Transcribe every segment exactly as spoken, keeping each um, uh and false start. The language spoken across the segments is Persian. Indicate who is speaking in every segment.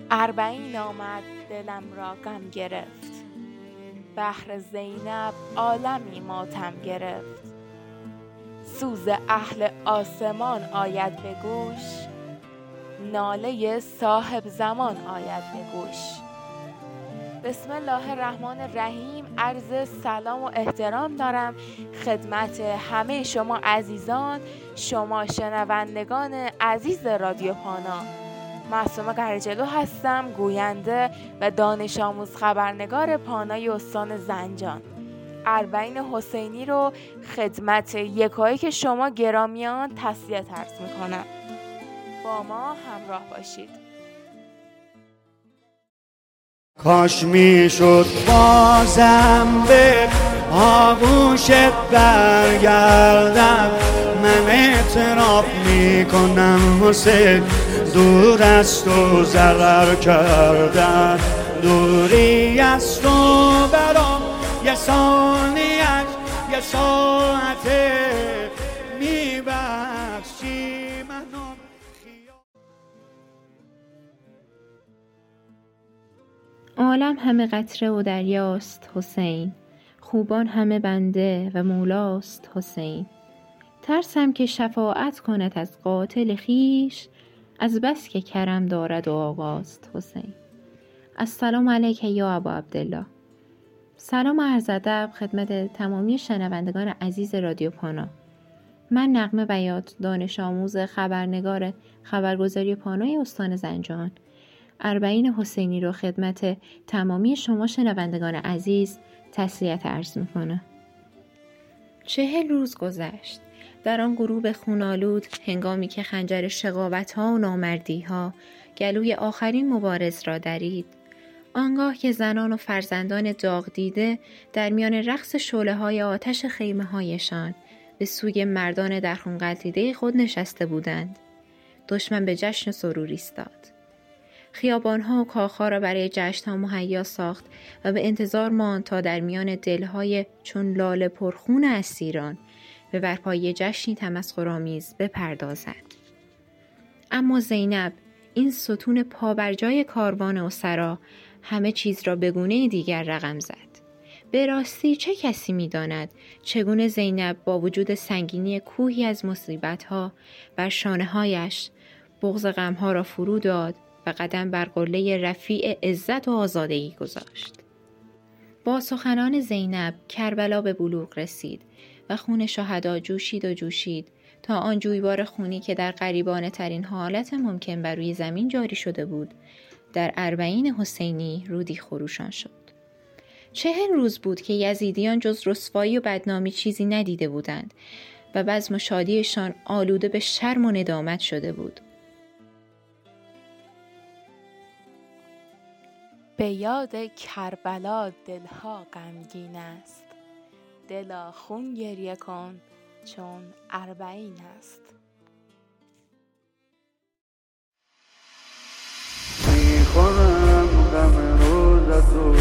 Speaker 1: اربعین آمد دلم را غم گرفت، بهر زینب عالمی ماتم گرفت. سوز اهل آسمان آید به گوش، ناله صاحب زمان آید به گوش. بسم الله الرحمن الرحیم. عرض سلام و احترام دارم خدمت همه شما عزیزان، شما شنوندگان عزیز رادیو پانا. معصومه قرجلو هستم، گوینده و دانش آموز خبرنگار پانای استان زنجان. اربعین حسینی رو خدمت یکایی که شما گرامیان تسلیت عرض میکنم. با ما همراه باشید.
Speaker 2: کاش میشد بازم به آغوشت برگردم، من اعتراف میکنم حسین دور از تو ضرر کردم، دوری از تو برام یه ثانیش یه ساعته میبخشی منو.
Speaker 3: عالم همه قطره و دریاست حسین، خوبان همه بنده و مولاست حسین. ترسم که شفاعت کند از قاتل خیش، از بس که کرم دارد و آقاست حسین. السلام علیک یا ابا عبدالله. سلام و عرض ادب خدمت تمامی شنوندگان عزیز رادیو پانا. من نغمه بیات، دانش آموز خبرنگار خبرگزاری پانای استان زنجان، اربعین حسینی رو خدمت تمامی شما شنوندگان عزیز تسلیت عرض میکنه. چهل روز گذشت در آن غروب خونالود، هنگامی که خنجر شقاوت ها و نامردی ها گلوی آخرین مبارز را درید. آنگاه که زنان و فرزندان داغ دیده در میان رقص شعله های آتش خیمه هایشان به سوی مردان در خون غلتیده خود نشسته بودند. دشمن به جشن سرور ایستاد. خیابان‌ها و کاخ‌ها را برای جشن‌ها مهیا ساخت و به انتظار ماند تا در میان دل‌های چون لاله پرخون اسیران به برپایی جشنی تمسخرآمیز بپردازد. اما زینب، این ستون پابرجای کاروان اسرا، همه چیز را به گونه دیگر رقم زد. به راستی چه کسی می‌داند چگونه زینب با وجود سنگینی کوهی از مصیبت‌ها بر شانه‌هایش بغض غم‌ها را فرو داد و قدم بر قله رفیع عزت و آزادگی گذاشت. با سخنان زینب کربلا به بلوغ رسید و خون شهدا جوشید و جوشید تا آن جویبار خونی که در غریبانه ترین حالت ممکن بر روی زمین جاری شده بود در اربعین حسینی رودی خروشان شد. چهل روز بود که یزیدیان جز رسوایی و بدنامی چیزی ندیده بودند و بزم و شادیشان آلوده به شرم و ندامت شده بود.
Speaker 1: به یاد کربلا دلها غمگین است، دلا خون گریه کن چون اربعین است.
Speaker 2: میخورم غم روزتو،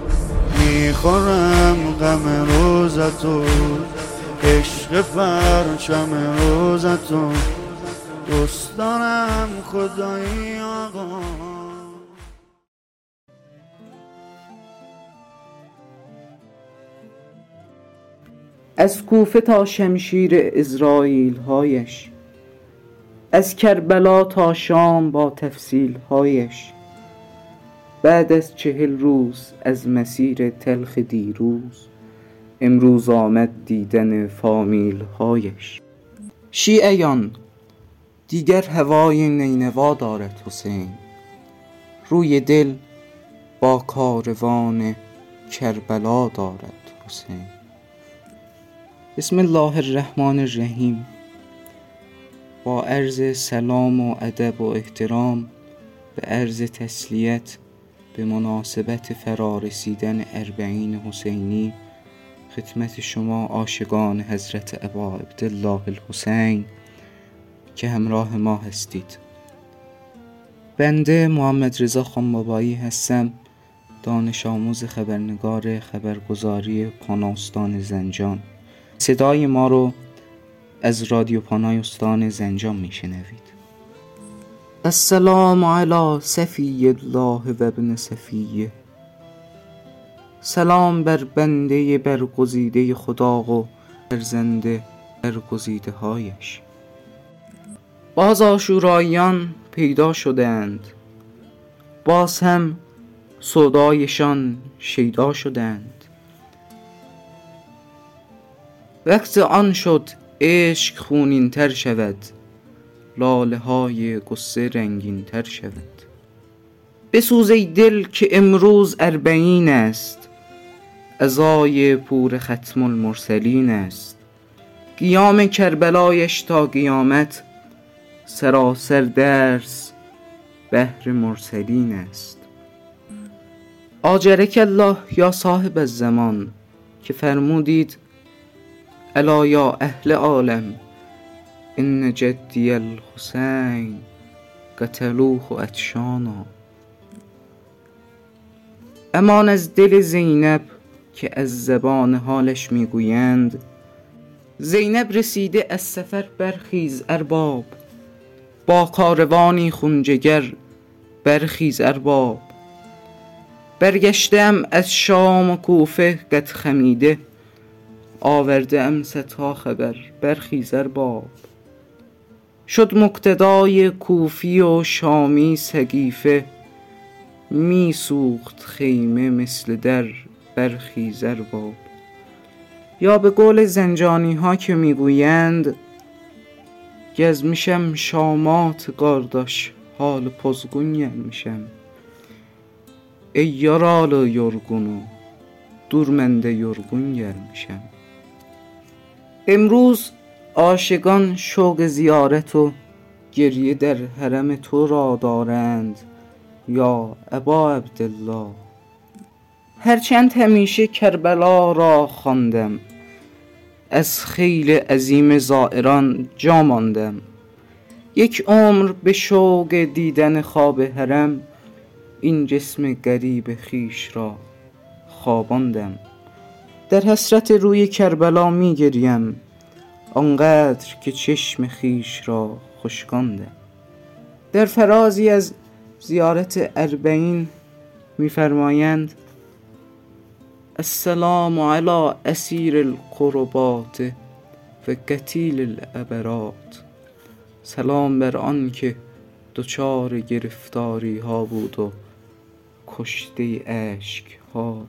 Speaker 2: میخورم غم روزتو، عشق پرچم روزتو، دوست دارم خدایی آقا. از کوفه تا شمشیر اسرائیل هایش، از کربلا تا شام با تفصیل هایش، بعد از چهل روز از مسیر تلخ دیروز، امروز آمد دیدن فامیل هایش. شیعیان، دیگر هوای نینوا دارد حسین، روی دل با کاروان کربلا دارد حسین. بسم الله الرحمن الرحیم. با عرض سلام و ادب و احترام به عرض تسلیت به مناسبت فرارسیدن اربعین حسینی خدمت شما عاشقان حضرت ابا عبدالله الحسین که همراه ما هستید. بنده محمد رضا خانبابایی هستم، دانش آموز خبرنگار خبرگزاری پانا استان زنجان. صدای ما رو از رادیو پانای استان زنجان میشنوید. السلام علی صفی الله و ابن صفیه. سلام بر بنده برگزیده خدا و فرزند برگزیده هایش. باز عاشوراییان پیدا شدند، باز هم سودایشان شیدا شدند. وقت آن شد عشق خونین تر شود، لاله های قصه رنگین تر شود. بسوز ای دل که امروز اربعین است، عزای پور ختم المرسلین است. قیام کربلایش تا قیامت، سراسر درس بهر مرسلین است. آجرک الله یا صاحب الزمان که فرمودید الا یا اهل عالم ان جدی الحسین قتلوه عطشانا. امان از دل زینب که از زبان حالش میگویند زینب رسیده از سفر برخیز ارباب، با کاروانی خونجگر برخیز ارباب. برگشتم از شام و کوفه قد خمیده، آورده ام صدها خبر برخیز ارباب. شد مقتدای کوفی و شامی سقیفه، می سوخت خیمه مثل در برخیز ارباب. یا به قول زنجانی ها که میگویند گزمیشم شامات قارداش حال پزگون gelmişem. Ey yaralı yorgunu dur من de yorgun gelmişem. امروز عاشقان شوق زیارت و گریه در حرم تو را دارند یا ابا عبدالله. هرچند همیشه کربلا را خواندم، از خیل عظیم زائران جا ماندم. یک عمر به شوق دیدن خواب حرم، این جسم غریب خیش را خواباندم. در حسرت روی کربلا می گریم، آنقدر که چشم خیش را خشکاندم. در فرازی از زیارت اربعین می فرمایند السلام علی اسیر القربات و قتیل العبرات. سلام بر آن که دچار گرفتاری ها بود و کشته اشک ها.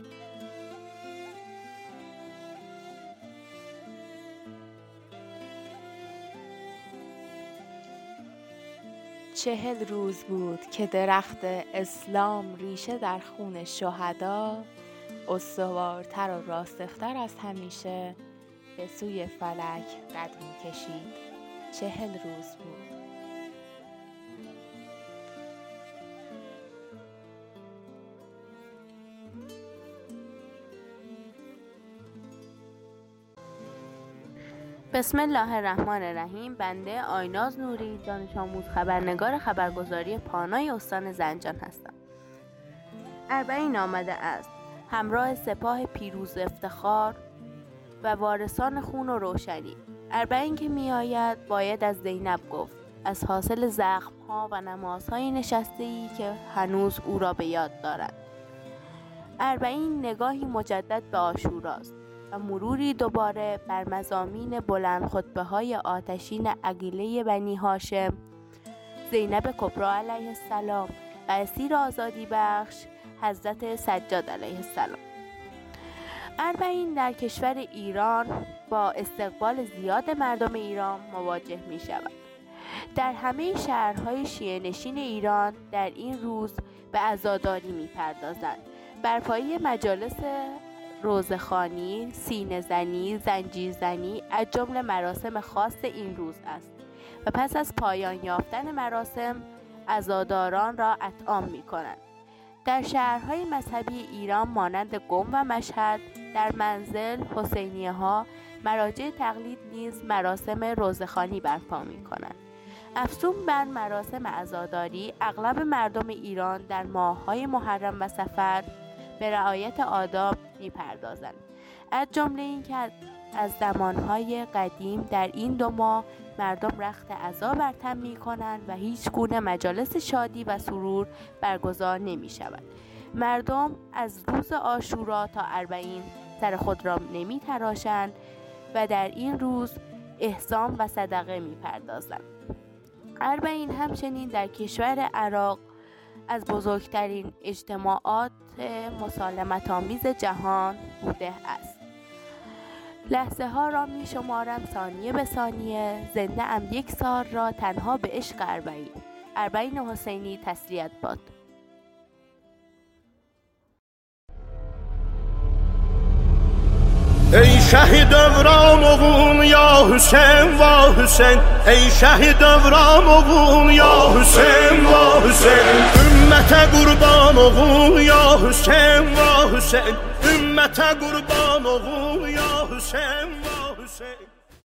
Speaker 1: چهل روز بود که درخت اسلام ریشه در خون شهدا، استوارتر و راسختر از همیشه به سوی فلک قد می کشید. چهل روز بود.
Speaker 4: بسم الله الرحمن الرحیم. بنده آیناز نوری، دانش آموز خبرنگار خبرگزاری پانای استان زنجان هستم. اربعین آمده است همراه سپاه پیروز افتخار و وارثان خون و روشنی. اربعین که می آید باید از زینب گفت، از حاصل زخم‌ها و نمازهای نشسته‌ای که هنوز او را به یاد دارد. اربعین نگاهی مجدد به عاشوراست و مروری دوباره بر مضامین بلند خطبه های آتشین عقیله بنی هاشم، زینب کبری علیه السلام و اسیر آزادی بخش حضرت سجاد علیه السلام. اربعین در کشور ایران با استقبال زیاد مردم ایران مواجه می شود. در همه شهرهای شیعه نشین ایران در این روز به عزاداری می پردازند. برپایی مجالس روزخوانی، سینه زنی، زنجیر زنی از جمله مراسم خاص این روز است و پس از پایان یافتن مراسم عزاداران را اطعام می کنند. در شهرهای مذهبی ایران مانند قم و مشهد در منزل حسینیه ها مراجع تقلید نیز مراسم روزخوانی برپا می کنند. افزون بر مراسم عزاداری، اغلب مردم ایران در ماه‌های محرم و صفر به رعایت آداب می‌پردازند. از جمله این که از زمانهای قدیم در این دو ماه مردم رخت عزا بر تن می کنند و هیچ گونه مجالس شادی و سرور برگزار نمی شود. مردم از روز عاشورا تا اربعین سر خود را نمی تراشند و در این روز احسان و صدقه می پردازند. اربعین همچنین در کشور عراق از بزرگترین اجتماعات مسالمت آمیز جهان بوده است. لحظه ها را می شمارم ثانیه به ثانیه، زنده ام یک سال را تنها به عشق اربعین. اربعین حسینی تسلیت باد.
Speaker 5: ای شهید ابراموون یا حسین و حسین، ای شهید ابراموون یا حسین و حسین، امت قربانوون یا حسین و حسین، امت قربانوون یا حسین و حسین.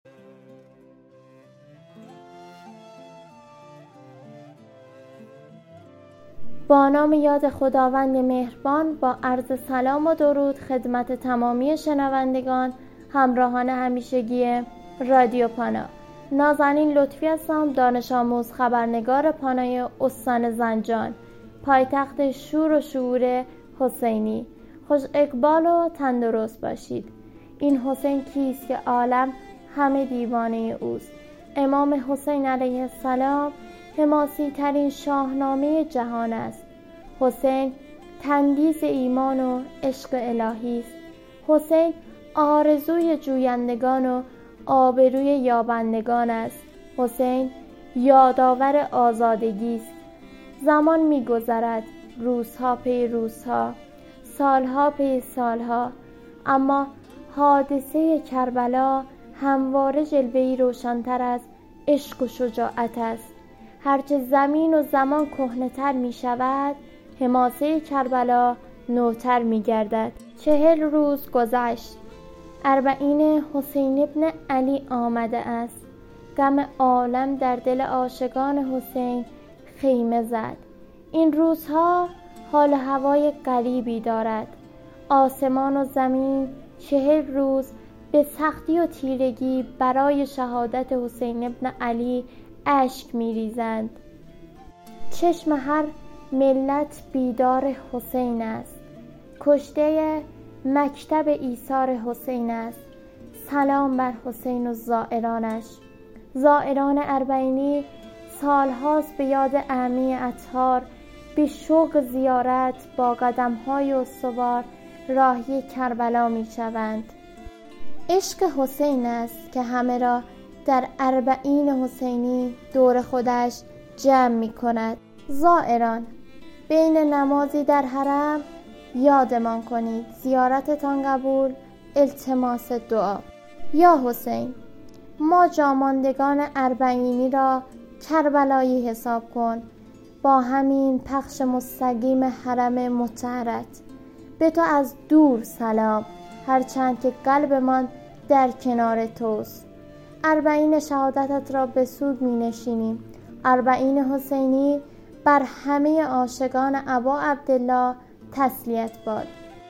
Speaker 6: با نام یاد خداوند مهربان، با عرض سلام و درود خدمت تمامی شنوندگان همراهان همیشگی رادیو پانا. نازنین لطفی هستم، دانش آموز خبرنگار پانای استان زنجان، پایتخت شور و شعور حسینی. خوش اقبال و تندرست باشید. این حسین کیست که عالم همه دیوانه اوست؟ امام حسین علیه السلام حماسی ترین شاهنامه جهان است. حسین تندیس ایمان و عشق الهی است. حسین آرزوی جویندگان و آبروی یابندگان است. حسین یادآور آزادگی است. زمان می‌گذرد، روزها پی روزها، سالها پی سالها، اما حادثه کربلا همواره جلوه‌ای روشن‌تر از عشق و شجاعت است. هرچه زمین و زمان کهنه‌تر می شود، حماسه کربلا نوتر می گردد. چهل روز گذشت. اربعین حسین ابن علی آمده است. غم عالم در دل عاشقان حسین خیمه زد. این روزها حال هوای غریبی دارد. آسمان و زمین چهل روز به سختی و تیرگی برای شهادت حسین ابن علی اشک می ریزند. چشم هر ملت بیدار حسین است. کشته مکتب ایثار حسین است. سلام بر حسین و زائرانش. زائران اربعینی سالهاست به یاد اعمی اطهار به شوق زیارت با قدم‌های استوار راهی کربلا می شوند. عشق حسین است که همه را در اربعین حسینی دور خودش جمع می کند. زائران، بین نمازی در حرم یادمان کنید، زیارتتان قبول، التماس دعا. یا حسین، ما جاماندگان اربعینی را کربلایی حساب کن، با همین پخش مستقیم حرم مطهرت. به تو از دور سلام، هرچند که قلبمان در کنار توست. اربعین شهادتت را به سود می نشینیم. اربعین حسینی بر همه عاشقان ابا عبدالله تسلیت باد.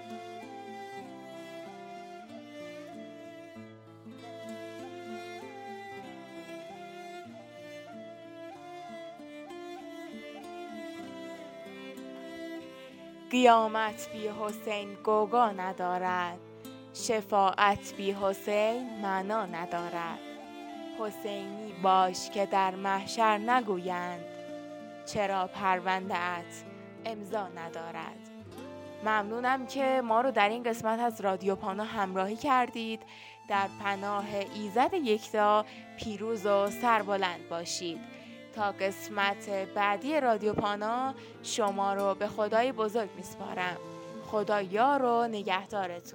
Speaker 1: قیامت بی حسین گوگا ندارد، شفاعت بی حسین معنا ندارد. حسینی باش که در محشر نگویند، چرا پرونده ات امضا ندارد. ممنونم که ما رو در این قسمت از رادیو پانا همراهی کردید. در پناه ایزد یکتا پیروز و سربلند باشید. تا قسمت بعدی رادیو پانا شما رو به خدای بزرگ میسپارم. خدا یار و نگهدارتون.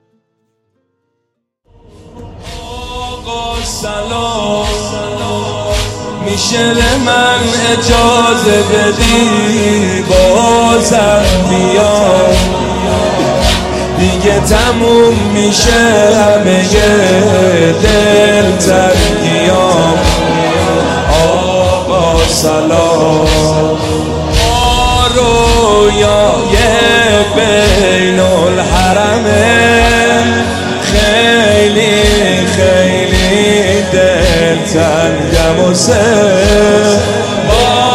Speaker 7: آقا سلام، میشه به من اجازه بدی بازم بیام، دیگه تموم میشه همه دل تنگیام. آقا سلام، ما رویای بین الحرمه خیلی خیلی دل تنگ حسین